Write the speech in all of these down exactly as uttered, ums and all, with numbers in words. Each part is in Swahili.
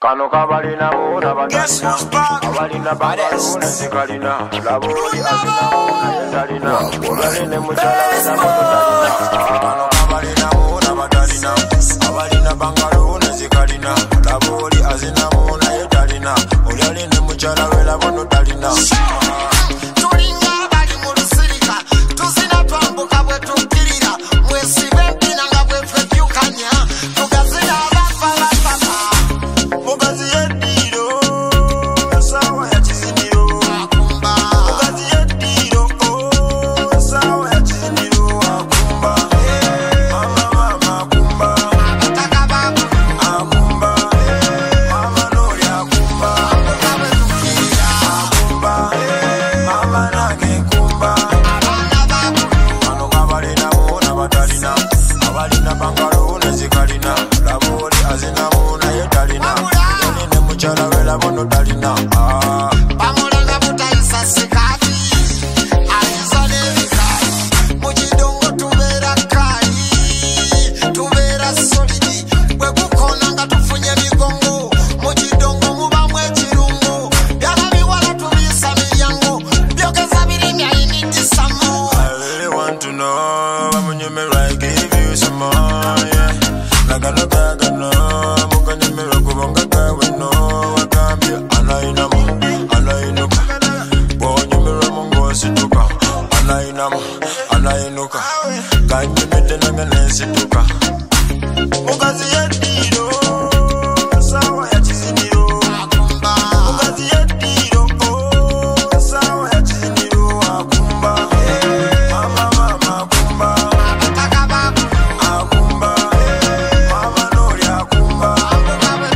Kano kabalina muna badalina abalina bangaluna zikalina laboli azina muna yetalina ulaline muchala wena mutadalina Kano kabalina muna badalina abalina bangaluna zikalina laboli azina muna yetalina ulaline muchala wena mutadalina Anainuka kanye mete nangane situka Mukazi yediro sawa ya chiziniro Mukazi yediro sawa ya chiziniro akumba mama mama akumba akumba mama nori akumba akumba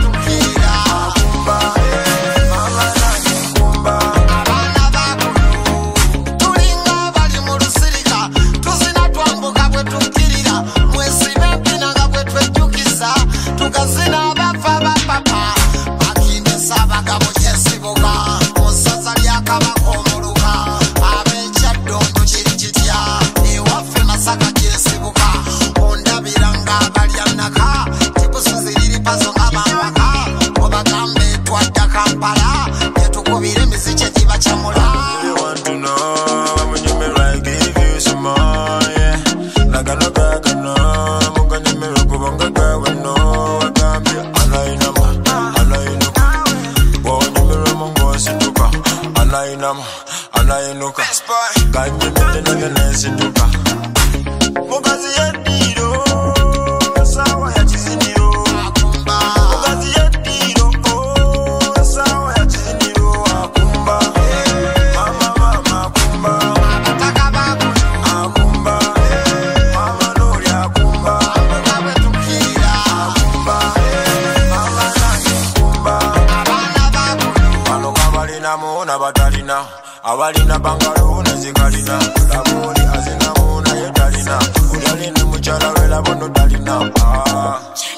mama nani akumba Anainuka kanye mete nangane situka Mukazi yediro sawa ya chiziniro Mukazi yediro sawa ya chiziniro akumba mama mama akumba akumba mama nori akumba akumba mama nani akumba Kano kabalina muna badalina abalina bangaluna zikalina laboli azina muna yetalina ulaline muchala wela bono dalina ah